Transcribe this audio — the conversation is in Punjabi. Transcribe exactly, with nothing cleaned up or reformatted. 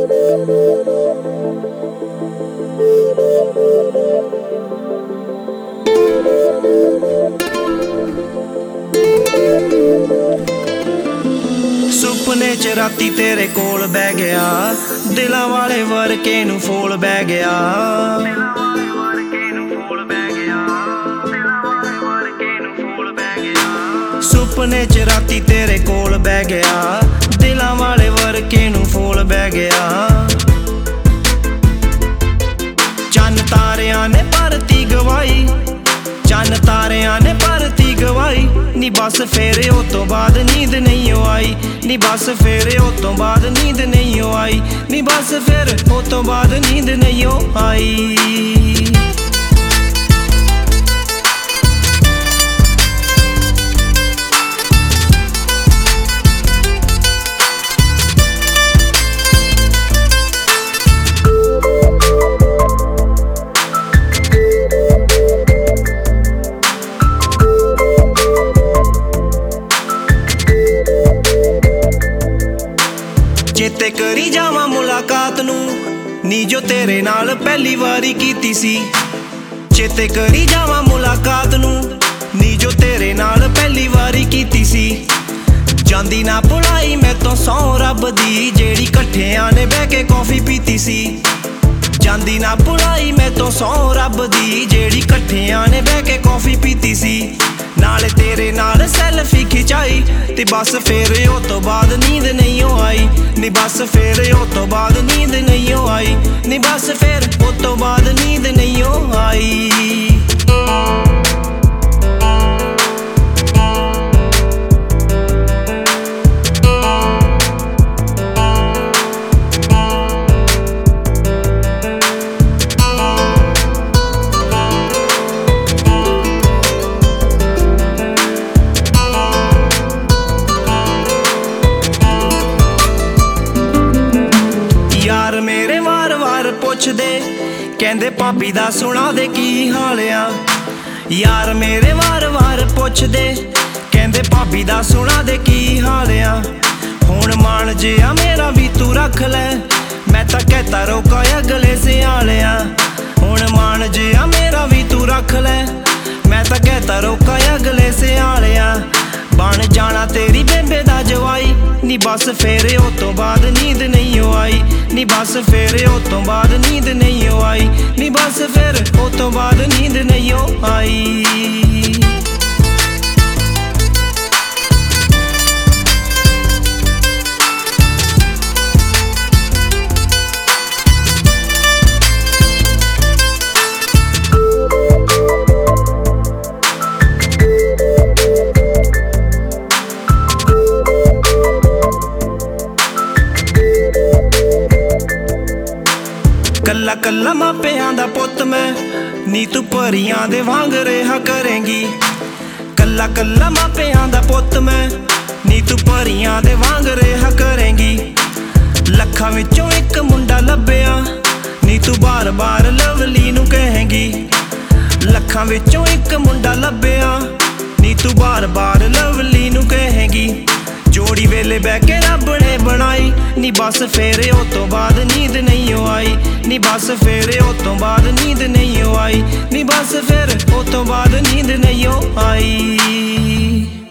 ਸੁਪਨੇ ਚ ਰਾਤੀ ਤੇਰੇ ਕੋਲ ਬਹਿ ਗਿਆ, ਦਿਲਾਂ ਵਾਲੇ ਵਰਕੇ ਨੂੰ ਫੋਲ ਬਹਿ ਗਿਆ। ਸੁਪਨੇ ਚ ਰਾਤੀ ਤੇਰੇ ਕੋਲ ਬਹਿ ਗਿਆ, ਦਿਲਾਂ ਵਾਲੇ ਵਰਕੇ ਨੂੰ ਫੋਲ ਬਹਿ ਗਿਆ। ਚੰਨ ਤਾਰਿਆਂ ਨੇ ਭਰਤੀ ਗਵਾਈ, ਚੰਨ ਤਾਰਿਆਂ ਨੇ ਭਰਤੀ ਗਵਾਈ। ਨੀ ਬਸ ਫੇਰ ਉਹ ਤੋਂ ਬਾਅਦ ਨੀਂਦ ਨਹੀਂ ਆਈ, ਨੀ ਬਸ ਫੇਰ ਉਹ ਤੋਂ ਬਾਅਦ ਨੀਂਦ ਨਹੀਂ ਆਈ, ਨੀ ਬਸ ਫੇਰ ਉਹ ਤੋਂ ਬਾਅਦ ਨੀਂਦ ਨਹੀਂ ਆਈ। ਚੇਤੇ ਕਰੀ ਜਾਵਾਂ ਮੁਲਾਕਾਤ ਨੂੰ, ਨੀ ਜੋ ਤੇਰੇ ਨਾਲ ਪਹਿਲੀ ਵਾਰੀ ਕੀਤੀ ਸੀ। ਚੇਤੇ ਕਰੀ ਜਾਵਾਂ ਮੁਲਾਕਾਤ ਨੂੰ, ਨੀ ਜੋ ਤੇਰੇ ਨਾਲ ਪਹਿਲੀ ਵਾਰੀ ਕੀਤੀ ਸੀ। ਜਾਂਦੀ ਨਾ ਭੁਲਾਈ ਮੈਂ ਤੋਂ ਸੌਂ ਰੱਬ ਦੀ, ਜਿਹੜੀ ਇਕੱਠਿਆਂ ਨੇ ਬਹਿ ਕੇ ਕੌਫੀ ਪੀਤੀ ਸੀ। ਜਾਂਦੀ ਨਾ ਭੁਲਾਈ ਮੈਂ ਤੋਂ ਸੌਂ ਰੱਬ ਦੀ, ਜਿਹੜੀ ਇਕੱਠਿਆਂ ਨੇ ਬਹਿ ਕੇ ਕੌਫੀ ਪੀਤੀ ਸੀ। ਨਾਲੇ ਤੇਰੇ ਨਾਲ ਸੈਲਫੀ ਖਿਚਾਈ, ਤੇ ਬਸ ਫੇਰ ਉਹ ਤੋਂ ਬਾਅਦ ਨੀਂਦ ਨਹੀਂ ਆਈ, ਨੀ ਬਸ ਫੇਰ ਉਹ ਤੋਂ ਬਾਅਦ ਨੀਂਦ ਨਹੀਂ ਆਈ, ਨੀ ਬਸ ਫੇਰ ਉਹ ਤੋਂ ਬਾਅਦ ਨੀਂਦ ਨਹੀਂ ਆਈ। ਯਾਰ ਮੇਰੇ ਵਾਰ-ਵਾਰ ਪੁੱਛਦੇ, ਕਹਿੰਦੇ ਭਾਬੀ ਦਾ ਸੁਣਾ ਦੇ ਕੀ ਹਾਲ ਆ। ਯਾਰ ਮੇਰੇ ਵਾਰ-ਵਾਰ ਪੁੱਛਦੇ, ਕਹਿੰਦੇ ਭਾਬੀ ਦਾ ਸੁਣਾ ਦੇ ਕੀ ਹਾਲ ਆ। ਹੁਣ ਮਾਣ ਜਿਆ ਮੇਰਾ ਵੀ ਤੂੰ ਰੱਖ ਲੈ, ਮੈਂ ਤਾਂ ਕਹਿਤਾ ਰੋਕਾ ਅਗਲੇ ਸਿਆਲਿਆ। ਹੁਣ ਮਾਣ ਜਿਆ ਮੇਰਾ ਵੀ ਤੂੰ ਰੱਖ ਲੈ, ਮੈਂ ਤਾਂ ਕਹਿਤਾ ਰੋਕਾ ਅਗਲੇ ਸਿਆਲਿਆ। ਬਣ ਜਾਣਾ ਤੇਰੀ ਬੇਬੇ ਦਾ ਜਵਾਈ, ਨੀ ਬਸ ਫੇਰ ਉਹ ਤੋਂ ਬਾਅਦ ਨੀਂਦ ਨਹੀਂ ਆਈ, ਨੀ ਬਸ ਫੇਰ ਉਹ ਤੋਂ ਬਾਅਦ ਨੀਂਦ ਨਹੀਂ ਆਈ, ਨੀ ਬਸ ਫੇਰ ਉਹ ਤੋਂ ਬਾਅਦ ਨੀਂਦ ਨਹੀਂ ਆਈ। ਕੱਲਾ ਕੱਲਾ ਮਾਪਿਆਂ ਦਾ ਪੁੱਤ ਮੈਂ, ਨੀ ਤੂੰ ਪਰੀਆਂ ਦੇ ਵਾਂਗ ਰਿਹਾ ਕਰੇਂਗੀ। ਕੱਲਾ ਕੱਲਾ ਮਾਪਿਆਂ ਦਾ ਪੁੱਤ ਮੈਂ, ਨੀ ਤੂੰ ਪਰੀਆਂ ਦੇ ਵਾਂਗ ਰਿਹਾ ਕਰੇਂਗੀ। ਲੱਖਾਂ ਵਿੱਚੋਂ ਇੱਕ ਮੁੰਡਾ ਲੱਭਿਆ, ਨੀ ਤੂੰ ਬਾਰ ਬਾਰ ਲਵਲੀ ਨੂੰ ਕਹੇਂਗੀ। ਲੱਖਾਂ ਵਿੱਚੋਂ ਇੱਕ ਮੁੰਡਾ ਲੱਭਿਆ, ਨੀ ਤੂੰ ਬਾਰ ਬਾਰ ਲਵਲੀ ਨੂੰ ਕਹੇਂਗੀ। ਜੋੜੀ ਵੇਲੇ ਬਹਿ ਕੇ ਰੱਬ ਨੇ ਬਣਾਈ, ਨੀ ਬਸ ਫੇਰ ਉਹ ਤੋਂ ਬਾਅਦ ਨੀਂਦ ਨਹੀਂ ਆਈ, ਨੀ ਬਸ ਫੇਰ ਉਹ ਤੋਂ ਬਾਅਦ ਨੀਂਦ ਨਹੀਂ ਆਈ, ਨੀ ਬਸ ਫੇਰ ਉਹ ਤੋਂ ਬਾਅਦ ਨੀਂਦ ਨਹੀਂ ਆਈ।